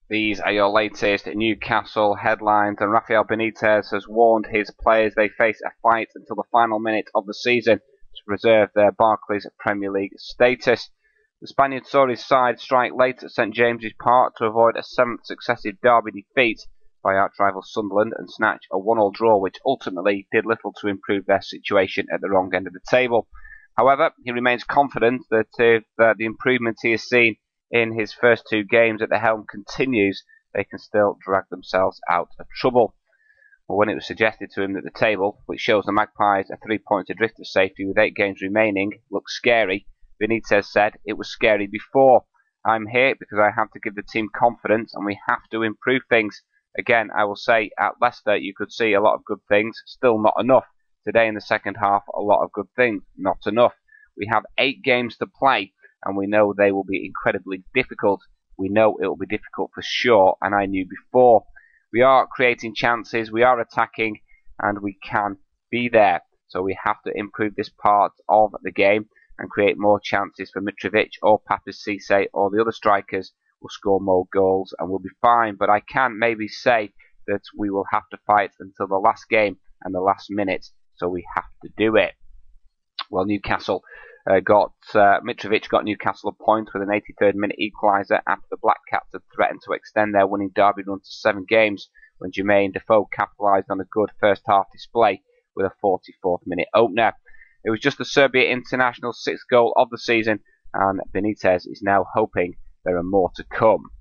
These are your latest Newcastle headlines, and Rafael Benitez has warned his players they face a fight until the final minute of the season to preserve their Barclays Premier League status. The Spaniard saw his side strike late at St James's Park to avoid a seventh successive derby defeat by arch-rival Sunderland and snatch a 1-1 draw, which ultimately did little to improve their situation at the wrong end of the table. However, he remains confident that if the improvement he has seen in his first two games at the helm continues, they can still drag themselves out of trouble. Well, when it was suggested to him that the table, which shows the Magpies are 3 points adrift of safety with 8 games remaining, looks scary, Benitez said, "It was scary before. I'm here because I have to give the team confidence and we have to improve things. Again, I will say, at Leicester you could see a lot of good things, still not enough. Today in the second half, a lot of good things, not enough. We have 8 games to play, and we know they will be incredibly difficult. We know it will be difficult for sure, and I knew before. We are creating chances, we are attacking, and we can be there. So we have to improve this part of the game and create more chances for Mitrovic or Papiss Cisse or the other strikers will score more goals and we'll be fine. But I can maybe say that we will have to fight until the last game and the last minute, so we have to do it." Well, Newcastle Mitrovic got Newcastle a point with an 83rd minute equaliser after the Black Cats had threatened to extend their winning derby run to 7 games when Jermaine Defoe capitalised on a good first half display with a 44th minute opener. It was just the Serbia international's 6th goal of the season, and Benitez is now hoping there are more to come.